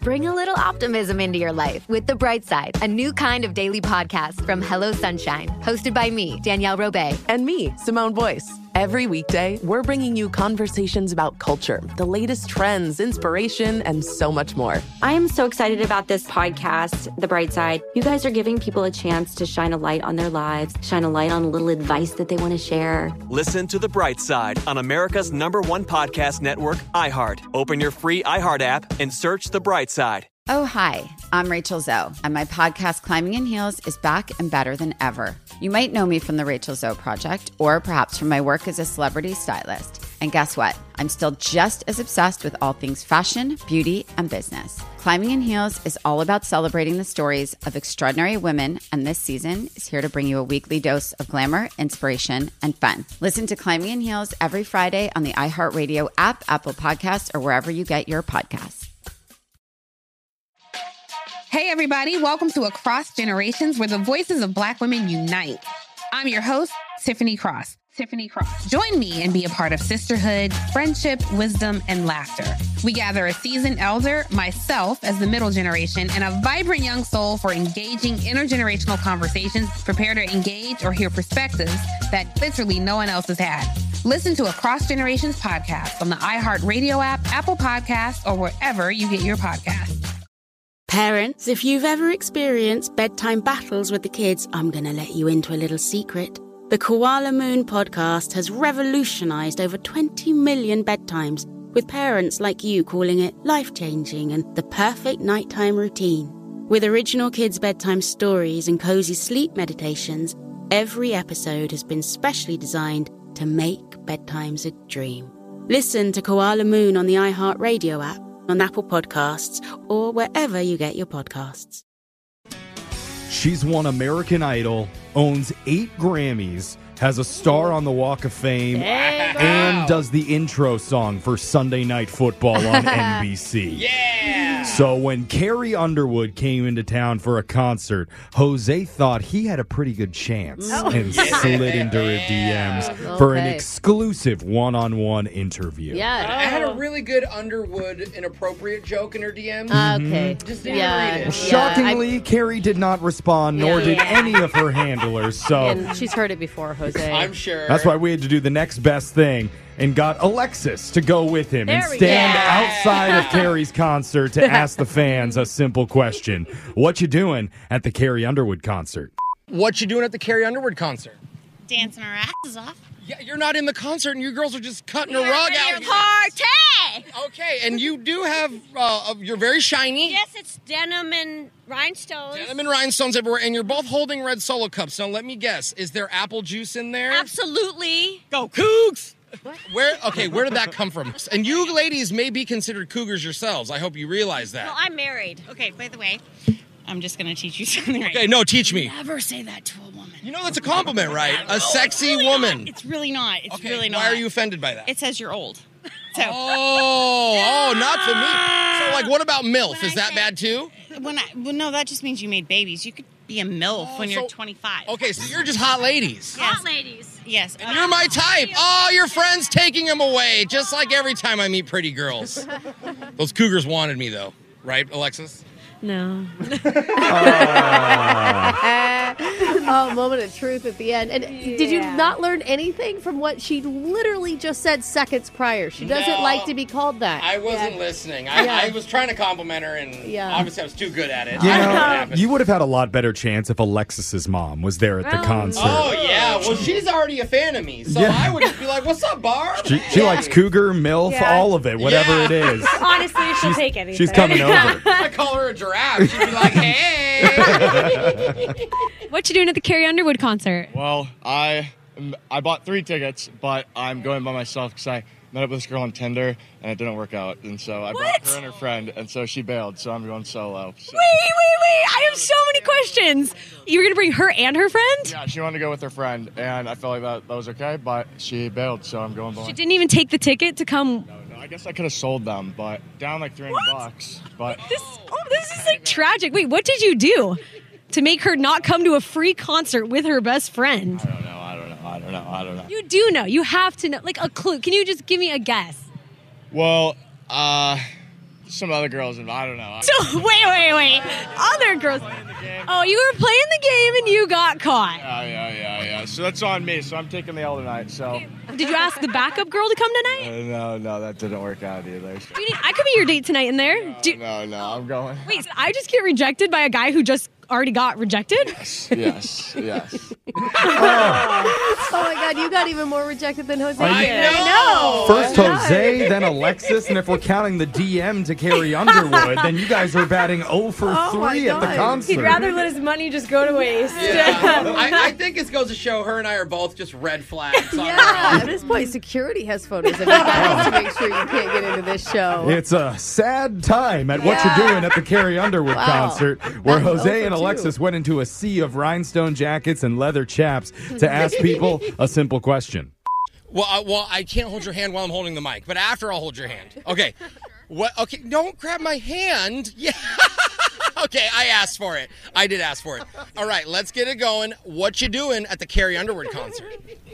Bring a little optimism into your life with The Bright Side, a new kind of daily podcast from Hello Sunshine, hosted by me, Danielle Robay. And me, Simone Boyce. Every weekday, we're bringing you conversations about culture, the latest trends, inspiration, and so much more. I am so excited about this podcast, The Bright Side. You guys are giving people a chance to shine a light on their lives, shine a light on a little advice that they want to share. Listen to The Bright Side on America's #1 podcast network, iHeart. Open your free iHeart app and search The Bright Side. Oh, hi, I'm Rachel Zoe, and my podcast, Climbing in Heels, is back and better than ever. You might know me from the Rachel Zoe Project, or perhaps from my work as a celebrity stylist. And guess what? I'm still just as obsessed with all things fashion, beauty, and business. Climbing in Heels is all about celebrating the stories of extraordinary women, and this season is here to bring you a weekly dose of glamour, inspiration, and fun. Listen to Climbing in Heels every Friday on the iHeartRadio app, Apple Podcasts, or wherever you get your podcasts. Hey, everybody. Welcome to Across Generations, where the voices of Black women unite. I'm your host, Tiffany Cross. Join me and be a part of sisterhood, friendship, wisdom, and laughter. We gather a seasoned elder, myself as the middle generation, and a vibrant young soul for engaging intergenerational conversations. Prepare to engage or hear perspectives that literally no one else has had. Listen to Across Generations podcast on the iHeartRadio app, Apple Podcasts, or wherever you get your podcasts. Parents, if you've ever experienced bedtime battles with the kids, I'm going to let you into a little secret. The Koala Moon podcast has revolutionized over 20 million bedtimes, with parents like you calling it life-changing and the perfect nighttime routine. With original kids' bedtime stories and cozy sleep meditations, every episode has been specially designed to make bedtimes a dream. Listen to Koala Moon on the iHeartRadio app, on Apple Podcasts, or wherever you get your podcasts. She's won American Idol, owns 8 Grammys, has a star on the Walk of Fame, and does the intro song for Sunday Night Football on NBC. Yeah! So when Carrie Underwood came into town for a concert, Jose thought he had a pretty good chance and slid into her DMs for an exclusive one-on-one interview. Yeah. I had a really good Underwood inappropriate joke in her DMs. Okay. Just didn't read it. Shockingly, Carrie did not respond, nor did any of her handlers. So And she's heard it before, Jose. I'm sure. That's why we had to do the next best thing and got Alexis to go with him and stand outside of Carrie's concert to ask the fans a simple question. What you doing at the Carrie Underwood concert? What you doing at the Carrie Underwood concert? Dancing our asses off. Yeah, you're not in the concert and you girls are just cutting a rug out here. Party! Okay, and you do have, you're very shiny. Yes, it's denim and rhinestones. Denim and rhinestones everywhere, and you're both holding red Solo cups. Now, let me guess, is there apple juice in there? Absolutely. Go Cougs! Where did that come from? And you ladies may be considered cougars yourselves. I hope you realize that. No, I'm married. Okay, by the way, I'm just going to teach you something right Okay, no, teach me. Never say that to a woman. You know that's a compliment, right? A sexy really woman. Not. It's really not. It's Okay, really not. why are you offended by that? It says you're old. So. Oh, not to me. So, like, what about MILF? Is that bad, too? No, that just means you made babies. You could be a MILF when you're 25. Okay, so you're just hot ladies. Yes. Hot ladies. Yes. And you're my type. Oh, your friend's taking them away, just like every time I meet pretty girls. Those cougars wanted me, though. Right, Alexis? No. Oh, moment of truth at the end. And did you not learn anything from what she literally just said seconds prior? She doesn't like to be called that. I wasn't listening. I was trying to compliment her, and obviously I was too good at it. You I don't know what know, happened. you would have had a lot better chance if Alexis's mom was there at the concert. Oh, yeah. Well, she's already a fan of me, so I would just be like, what's up, Barb? She likes cougar, MILF, all of it, whatever it is. Honestly, she'll take anything. She's coming over. I call her a giraffe. She'd be like, hey. What you doing at the Carrie Underwood concert? Well, I bought 3 tickets, but I'm going by myself because I met up with this girl on Tinder, and it didn't work out. And so I brought her and her friend, and so she bailed, so I'm going solo. So. Wait! I have so many questions. You were going to bring her and her friend? Yeah, she wanted to go with her friend, and I felt like that was okay, but she bailed, so I'm going by. She didn't even take the ticket to come? No, I guess I could have sold them, but down like $300. But this is like tragic. Wait, what did you do to make her not come to a free concert with her best friend? I don't know. You do know. You have to know. Like a clue. Can you just give me a guess? Well, some other girls, and I don't know. So wait. Other girls. Oh, you were playing the game and you got caught. Yeah. So that's on me. So I'm taking the L tonight. So. Did you ask the backup girl to come tonight? No, that didn't work out either. I could be your date tonight in there. No, I'm going. Wait, so I just get rejected by a guy who just already got rejected? Yes. Oh my God, you got even more rejected than Jose. I know. First Jose, then Alexis, and if we're counting the DM to Carrie Underwood, then you guys are batting 0 for 3 at the concert. He'd rather let his money just go to waste. Yeah. I think this goes to show her and I are both just red flags. Yeah, at this point, security has photos of you guys to make sure you can't get into this show. It's a sad time at what you're doing at the Carrie Underwood concert, where Jose and Alexis went into a sea of rhinestone jackets and leather chaps to ask people a simple question. Well, I can't hold your hand while I'm holding the mic, but after I'll hold your hand. Okay. What? Okay, don't grab my hand. Yeah. Okay, I asked for it. I did ask for it. All right, let's get it going. What you doing at the Carrie Underwood concert?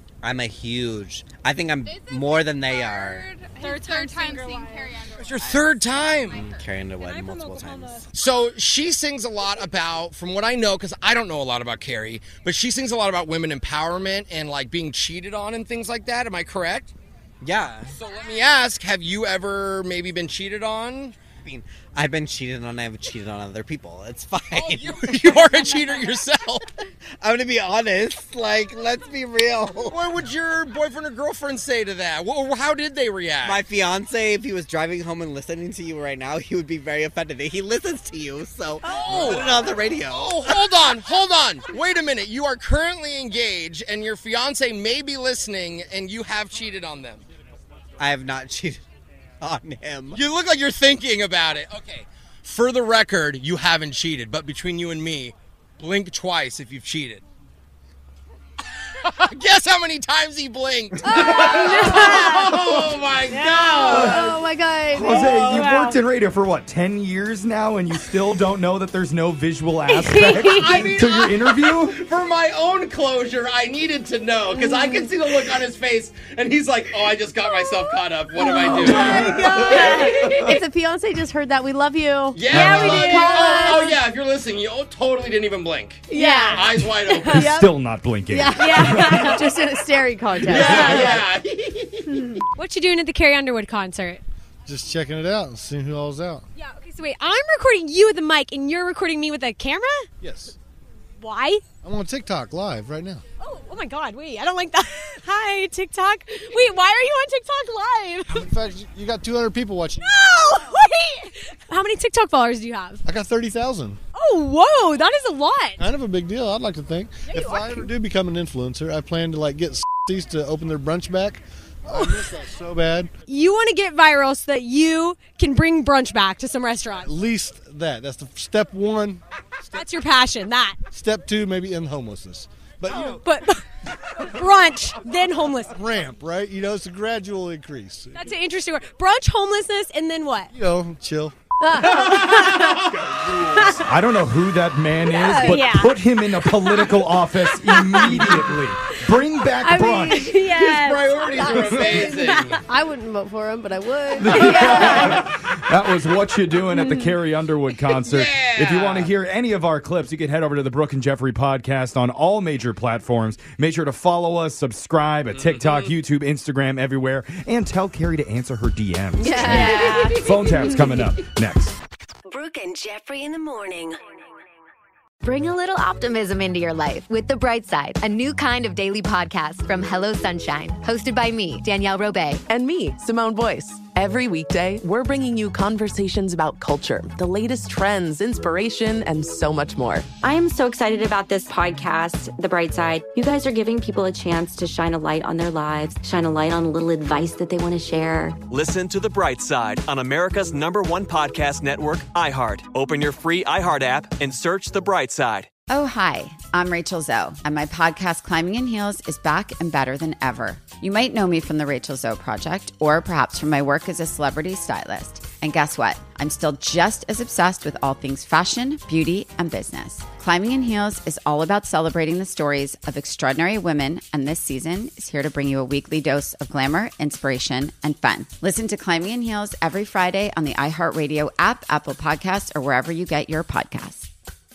I think I'm more than they are. Third time seeing Carrie Underwood. It's your third time. Carrie Underwood multiple times. So she sings a lot about, from what I know, because I don't know a lot about Carrie, but she sings a lot about women empowerment and like being cheated on and things like that. Am I correct? Yeah. So let me ask, have you ever maybe been cheated on? I mean, I've been cheated on. I've cheated on other people. It's fine. Oh, you are a cheater yourself. I'm going to be honest. Like, let's be real. What would your boyfriend or girlfriend say to that? How did they react? My fiance, if he was driving home and listening to you right now, he would be very offended. He listens to you, so put it on the radio. Oh, hold on. Wait a minute. You are currently engaged, and your fiance may be listening, and you have cheated on them. I have not cheated on him. You look like you're thinking about it. Okay. For the record, you haven't cheated, but between you and me, blink twice if you've cheated. Guess how many times he blinked. Oh my God. Oh my God. Jose, you've worked in radio for what, 10 years now, and you still don't know that there's no visual aspect to your interview? For my own closure, I needed to know, because I can see the look on his face, and he's like, oh, I just got myself caught up. What am I doing? Oh my God. If the fiance just heard that, we love you. Yeah, we did. Oh, yeah, if you're listening, you totally didn't even blink. Yeah. Eyes wide open. He's still not blinking. Yeah. Just in a staring contest. Yeah. What you doing at the Carrie Underwood concert? Just checking it out and seeing who all's out. Yeah, okay, so wait, I'm recording you with a mic and you're recording me with a camera? Yes. Why? I'm on TikTok live right now. Oh my God, wait, I don't like that. Hi, TikTok. Wait, why are you on TikTok live? In fact, you got 200 people watching. No, wait. How many TikTok followers do you have? I got 30,000. Oh, whoa, that is a lot. Kind of a big deal, I'd like to think. Yeah, if I ever do become an influencer, I plan to get these to open their brunch back. I miss that so bad. You want to get viral so that you can bring brunch back to some restaurants. At least that. That's the step one. That's your passion, that. Step two, maybe end homelessness. But, but brunch, then homeless. Ramp, right? It's a gradual increase. That's an interesting word. Brunch, homelessness, and then what? Chill. I don't know who that man is, but put him in a political office immediately. Bring back brunch. His priorities are amazing. I wouldn't vote for him, but I would. That was What You Doing at the Carrie Underwood concert. Yeah. If you want to hear any of our clips, you can head over to the Brooke and Jeffrey podcast on all major platforms. Make sure to follow us, subscribe at TikTok, YouTube, Instagram, everywhere, and tell Carrie to answer her DMs. Yeah. Phone taps coming up next. Brooke and Jeffrey in the morning. Bring a little optimism into your life with The Bright Side, a new kind of daily podcast from Hello Sunshine, hosted by me, Danielle Robay. And me, Simone Boyce. Every weekday, we're bringing you conversations about culture, the latest trends, inspiration, and so much more. I am so excited about this podcast, The Bright Side. You guys are giving people a chance to shine a light on their lives, shine a light on a little advice that they want to share. Listen to The Bright Side on America's #1 podcast network, iHeart. Open your free iHeart app and search The Bright Side. Oh, hi, I'm Rachel Zoe, and my podcast, Climbing in Heels, is back and better than ever. You might know me from the Rachel Zoe Project, or perhaps from my work as a celebrity stylist. And guess what? I'm still just as obsessed with all things fashion, beauty, and business. Climbing in Heels is all about celebrating the stories of extraordinary women, and this season is here to bring you a weekly dose of glamour, inspiration, and fun. Listen to Climbing in Heels every Friday on the iHeartRadio app, Apple Podcasts, or wherever you get your podcasts.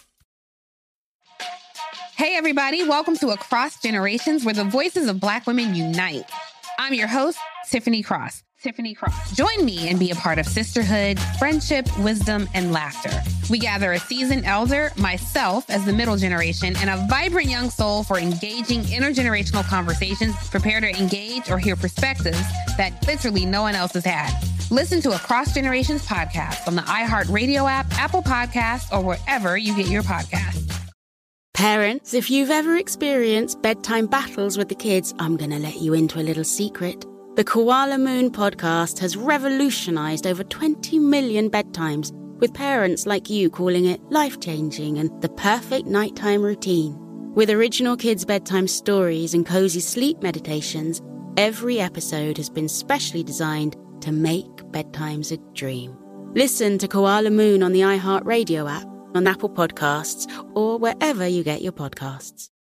Hey, everybody. Welcome to Across Generations, where the voices of Black women unite. I'm your host, Tiffany Cross. Join me and be a part of sisterhood, friendship, wisdom, and laughter. We gather a seasoned elder, myself as the middle generation, and a vibrant young soul for engaging intergenerational conversations. Prepare to engage or hear perspectives that literally no one else has had. Listen to Across Generations podcast on the iHeartRadio app, Apple Podcasts, or wherever you get your podcasts. Parents, if you've ever experienced bedtime battles with the kids, I'm going to let you into a little secret. The Koala Moon podcast has revolutionized over 20 million bedtimes, with parents like you calling it life-changing and the perfect nighttime routine. With original kids' bedtime stories and cozy sleep meditations, every episode has been specially designed to make bedtimes a dream. Listen to Koala Moon on the iHeartRadio app, on Apple Podcasts, or wherever you get your podcasts.